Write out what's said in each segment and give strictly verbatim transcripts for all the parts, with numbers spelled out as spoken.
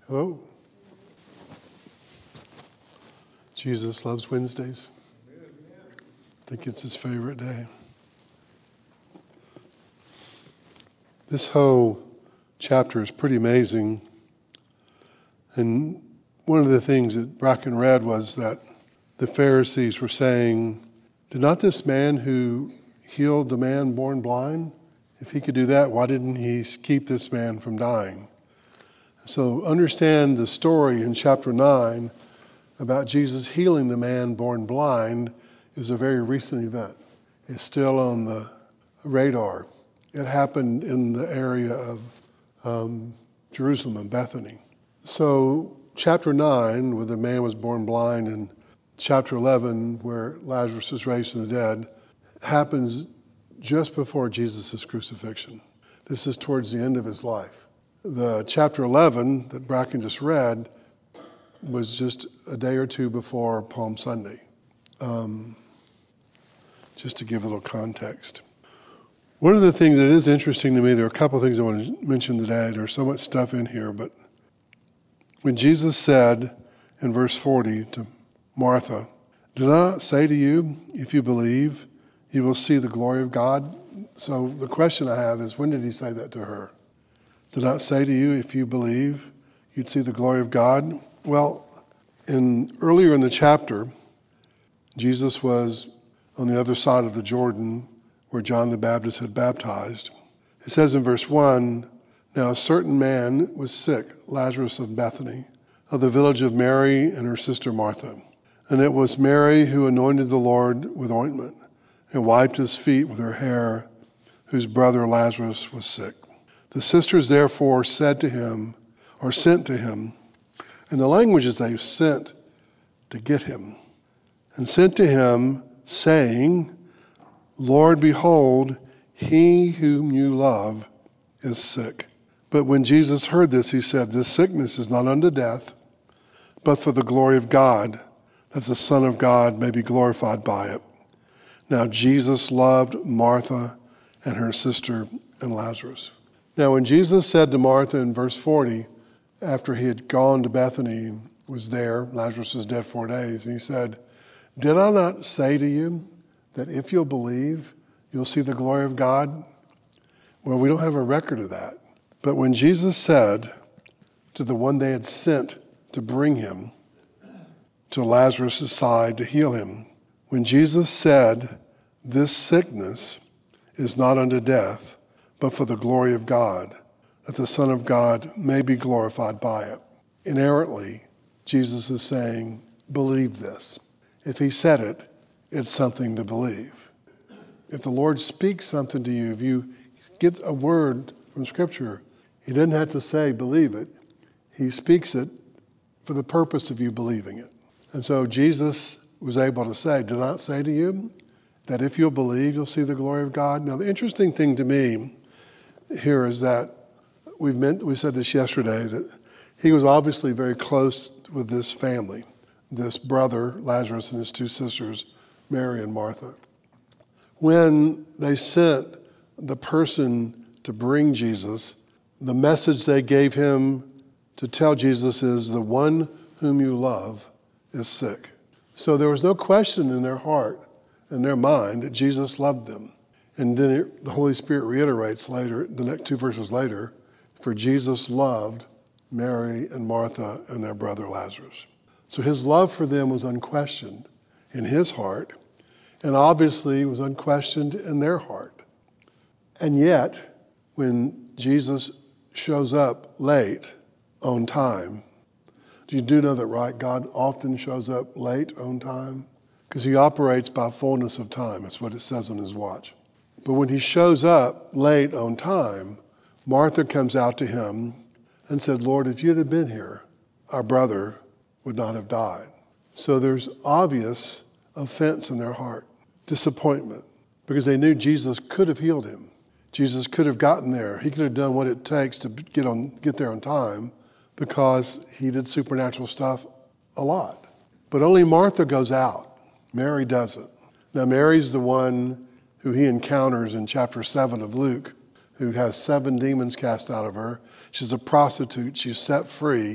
Hello. Jesus loves Wednesdays. I think it's his favorite day. This whole chapter is pretty amazing. And one of the things that Bracken read was that the Pharisees were saying, did not this man who healed the man born blind, if he could do that, why didn't he keep this man from dying? So understand the story in chapter nine about Jesus healing the man born blind is a very recent event. It's still on the radar. It happened in the area of um, Jerusalem and Bethany. So chapter nine, where the man was born blind, and chapter eleven, where Lazarus is raised from the dead, happens just before Jesus' crucifixion. This is towards the end of his life. The chapter eleven that Bracken just read was just a day or two before Palm Sunday, um, just to give a little context. One of the things that is interesting to me, there are a couple of things I want to mention today. There's so much stuff in here, but when Jesus said in verse forty to Martha, "Did I not say to you, if you believe, you will see the glory of God?" So the question I have is, when did he say that to her? Did I not say to you, if you believe, you'd see the glory of God? Well, in earlier in the chapter, Jesus was on the other side of the Jordan where John the Baptist had baptized. It says in verse one, now a certain man was sick, Lazarus of Bethany, of the village of Mary and her sister Martha. And it was Mary who anointed the Lord with ointment and wiped his feet with her hair, whose brother Lazarus was sick. The sisters therefore said to him, or sent to him, and the language is they sent to get him, and sent to him, saying, Lord, behold, he whom you love is sick. But when Jesus heard this, he said, this sickness is not unto death, but for the glory of God, that the Son of God may be glorified by it. Now Jesus loved Martha and her sister and Lazarus. Now when Jesus said to Martha in verse forty, after he had gone to Bethany and was there, Lazarus was dead four days, and he said, did I not say to you that if you'll believe, you'll see the glory of God? Well, we don't have a record of that. But when Jesus said to the one they had sent to bring him to Lazarus' side to heal him, when Jesus said, this sickness is not unto death, but for the glory of God, that the Son of God may be glorified by it. Inerrantly, Jesus is saying, believe this. If he said it, it's something to believe. If the Lord speaks something to you, if you get a word from Scripture, he doesn't have to say, believe it. He speaks it for the purpose of you believing it. And so Jesus was able to say, did I not say to you that if you'll believe, you'll see the glory of God? Now, the interesting thing to me here is that we've meant, we said this yesterday, that he was obviously very close with this family, this brother, Lazarus, and his two sisters, Mary and Martha. When they sent the person to bring Jesus, the message they gave him to tell Jesus is, the one whom you love is sick. So there was no question in their heart, in their mind, that Jesus loved them. And then it, the Holy Spirit reiterates later, the next two verses later, for Jesus loved Mary and Martha and their brother Lazarus. So his love for them was unquestioned in his heart, and obviously was unquestioned in their heart. And yet, when Jesus shows up late on time, you do know that, right? God often shows up late on time because he operates by fullness of time. That's what it says on his watch. But when he shows up late on time, Martha comes out to him and said, Lord, if you'd have been here, our brother would not have died. So there's obvious offense in their heart, disappointment, because they knew Jesus could have healed him. Jesus could have gotten there. He could have done what it takes to get on, get there on time because he did supernatural stuff a lot. But only Martha goes out. Mary doesn't. Now, Mary's the one who he encounters in chapter seven of Luke, who has seven demons cast out of her. She's a prostitute. She's set free.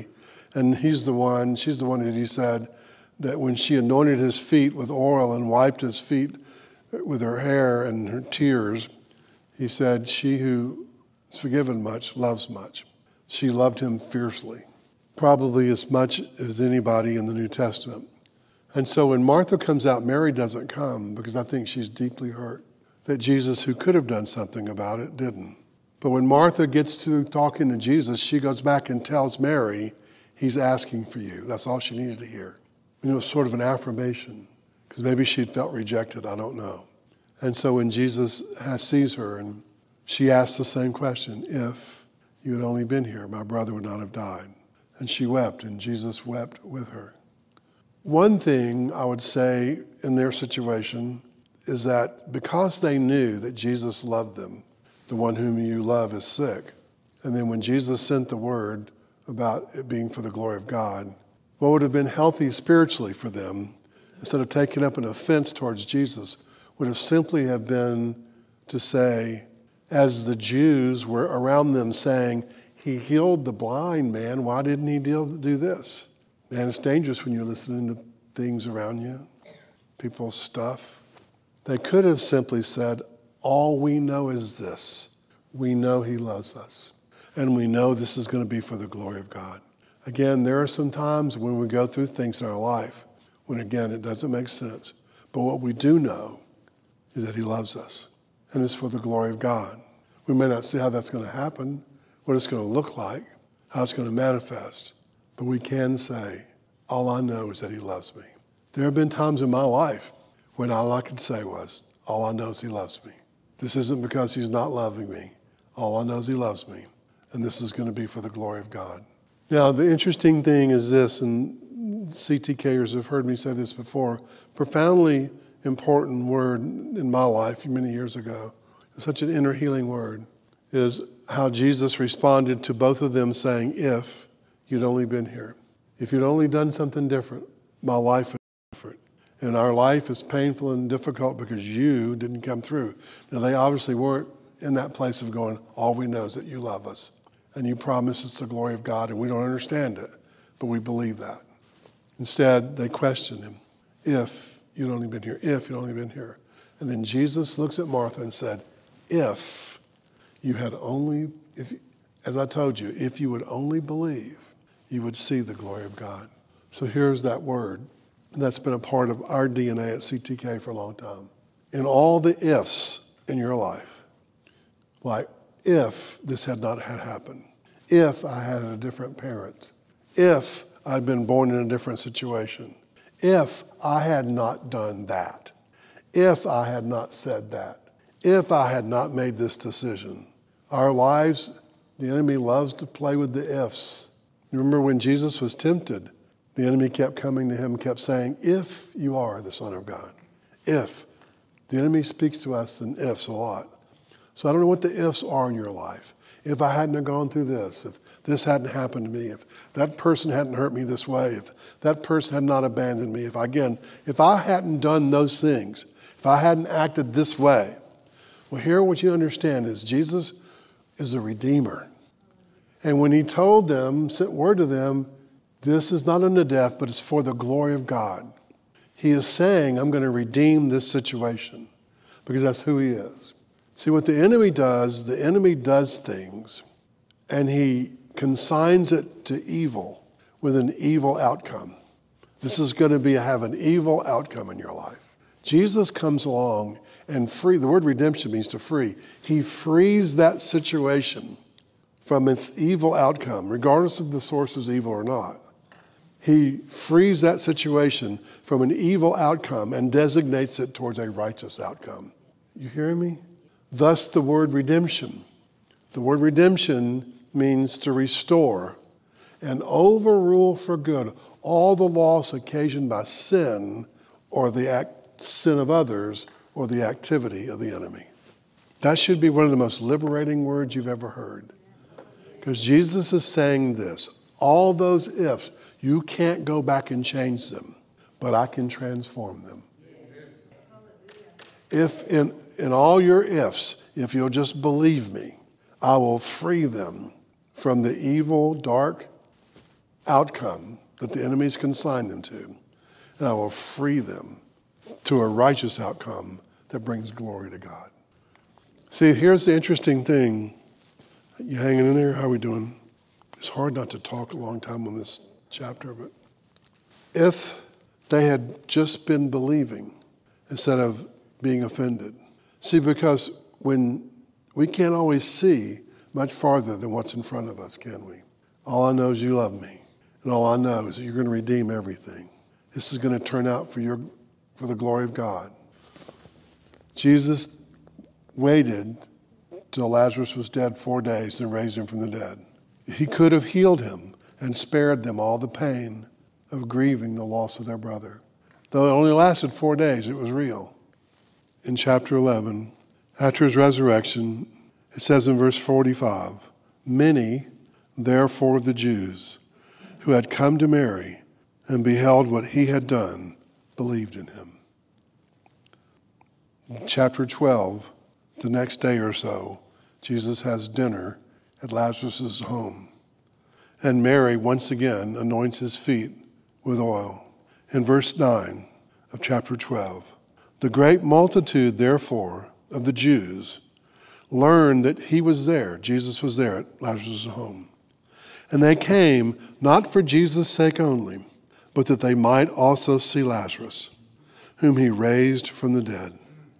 And he's the one, she's the one that he said that when she anointed his feet with oil and wiped his feet with her hair and her tears, he said, she who is forgiven much loves much. She loved him fiercely, probably as much as anybody in the New Testament. And so when Martha comes out, Mary doesn't come because I think she's deeply hurt that Jesus, who could have done something about it, didn't. But when Martha gets to talking to Jesus, she goes back and tells Mary, he's asking for you. That's all she needed to hear. And it was sort of an affirmation because maybe she'd felt rejected, I don't know. And so when Jesus has, sees her and she asks the same question, if you had only been here, my brother would not have died. And she wept, and Jesus wept with her. One thing I would say in their situation is that because they knew that Jesus loved them, the one whom you love is sick, and then when Jesus sent the word about it being for the glory of God, what would have been healthy spiritually for them, instead of taking up an offense towards Jesus, would have simply have been to say, as the Jews were around them saying, he healed the blind man, why didn't he do this? Man, it's dangerous when you're listening to things around you, people's stuff. They could have simply said, all we know is this. We know he loves us. And we know this is going to be for the glory of God. Again, there are some times when we go through things in our life when, again, it doesn't make sense. But what we do know is that he loves us. And it's for the glory of God. We may not see how that's going to happen, what it's going to look like, how it's going to manifest. But we can say, all I know is that he loves me. There have been times in my life when all I could say was, all I know is he loves me. This isn't because he's not loving me. All I know is he loves me. And this is going to be for the glory of God. Now, the interesting thing is this, and C T Kers have heard me say this before, profoundly important word in my life many years ago, such an inner healing word, is how Jesus responded to both of them saying, if you'd only been here, if you'd only done something different, my life would be different. And our life is painful and difficult because you didn't come through. Now, they obviously weren't in that place of going, all we know is that you love us. And you promise us the glory of God, and we don't understand it, but we believe that. Instead, they questioned him, if you'd only been here, if you'd only been here. And then Jesus looks at Martha and said, if you had only, if, as I told you, if you would only believe, you would see the glory of God. So here's that word that's been a part of our D N A at C T K for a long time. In all the ifs in your life, like if this had not had happened, if I had a different parent, if I'd been born in a different situation, if I had not done that, if I had not said that, if I had not made this decision. Our lives, the enemy loves to play with the ifs. You remember when Jesus was tempted, the enemy kept coming to him, kept saying, if you are the Son of God, if. The enemy speaks to us in ifs a lot. So I don't know what the ifs are in your life. If I hadn't have gone through this, if this hadn't happened to me, if that person hadn't hurt me this way, if that person had not abandoned me, if I, again, if I hadn't done those things, if I hadn't acted this way. Well, here what you understand is Jesus is a redeemer. And when he told them, sent word to them, this is not unto death, but it's for the glory of God. He is saying, I'm going to redeem this situation because that's who he is. See, what the enemy does, the enemy does things and he consigns it to evil with an evil outcome. This is going to be have an evil outcome in your life. Jesus comes along and free, the word redemption means to free. He frees that situation from its evil outcome, regardless of the source is evil or not. He frees that situation from an evil outcome and designates it towards a righteous outcome. You hearing me? Thus the word redemption. The word redemption means to restore and overrule for good all the loss occasioned by sin or the act, sin of others or the activity of the enemy. That should be one of the most liberating words you've ever heard. Because Jesus is saying this, all those ifs, you can't go back and change them, but I can transform them. If in, in all your ifs, if you'll just believe me, I will free them from the evil, dark outcome that the enemies consign them to, and I will free them to a righteous outcome that brings glory to God. See, here's the interesting thing. You hanging in there? How are we doing? It's hard not to talk a long time on this chapter, but if they had just been believing instead of being offended. See, because when we can't always see much farther than what's in front of us, can we? All I know is you love me. And all I know is that you're going to redeem everything. This is going to turn out for your, for the glory of God. Jesus waited till Lazarus was dead four days and raised him from the dead. He could have healed him and spared them all the pain of grieving the loss of their brother. Though it only lasted four days, it was real. In chapter eleven, after his resurrection, it says in verse forty-five, many, therefore, of the Jews who had come to Mary and beheld what he had done believed in him. In chapter twelve, the next day or so, Jesus has dinner at Lazarus' home. And Mary once again anoints his feet with oil. In verse nine of chapter twelve, the great multitude, therefore, of the Jews learned that he was there, Jesus was there at Lazarus' home. And they came not for Jesus' sake only, but that they might also see Lazarus, whom he raised from the dead.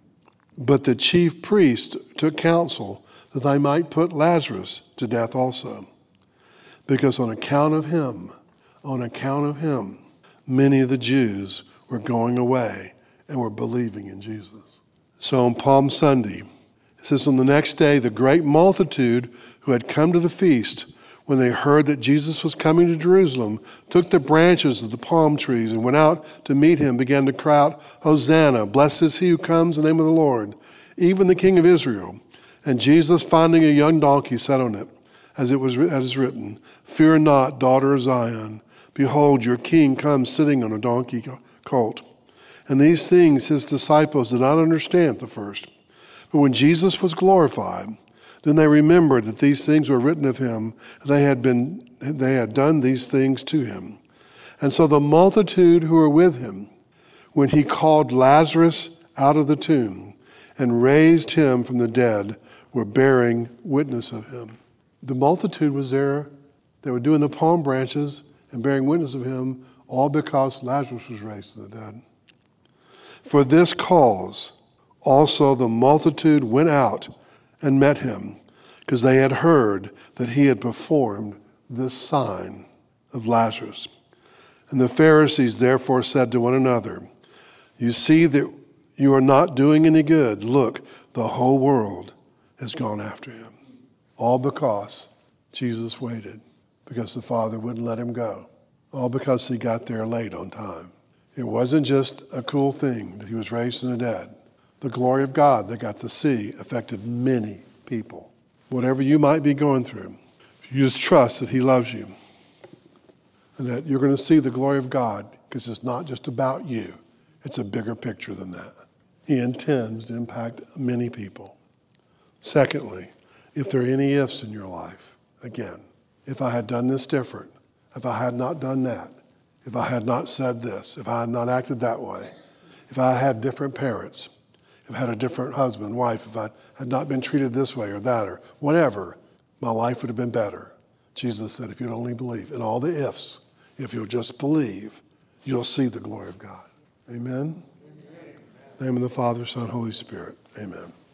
But the chief priest took counsel that they might put Lazarus to death also, because on account of him, on account of him, many of the Jews were going away and were believing in Jesus. So on Palm Sunday, it says, on the next day, the great multitude who had come to the feast, when they heard that Jesus was coming to Jerusalem, took the branches of the palm trees and went out to meet him, began to cry out, Hosanna, blessed is he who comes in the name of the Lord, even the King of Israel. And Jesus, finding a young donkey, sat on it, as it was as is written, fear not, daughter of Zion. Behold, your king comes sitting on a donkey colt. And these things his disciples did not understand at the first. But when Jesus was glorified, then they remembered that these things were written of him. They had been, they had done these things to him. And so the multitude who were with him, when he called Lazarus out of the tomb and raised him from the dead, were bearing witness of him. The multitude was there. They were doing the palm branches and bearing witness of him, all because Lazarus was raised from the dead. For this cause also the multitude went out and met him, because they had heard that he had performed this sign of Lazarus. And the Pharisees therefore said to one another, you see that you are not doing any good. Look, the whole world has gone after him. All because Jesus waited, because the Father wouldn't let him go. All because he got there late on time. It wasn't just a cool thing that he was raised from the dead. The glory of God they got to see affected many people. Whatever you might be going through, if you just trust that he loves you and that you're going to see the glory of God, because it's not just about you. It's a bigger picture than that. He intends to impact many people. Secondly, if there are any ifs in your life, again, if I had done this different, if I had not done that, if I had not said this, if I had not acted that way, if I had different parents, if I had a different husband, wife, if I had not been treated this way or that or whatever, my life would have been better. Jesus said, if you'd only believe, in all the ifs, if you'll just believe, you'll see the glory of God. Amen? Amen. In the name of the Father, Son, Holy Spirit. Amen.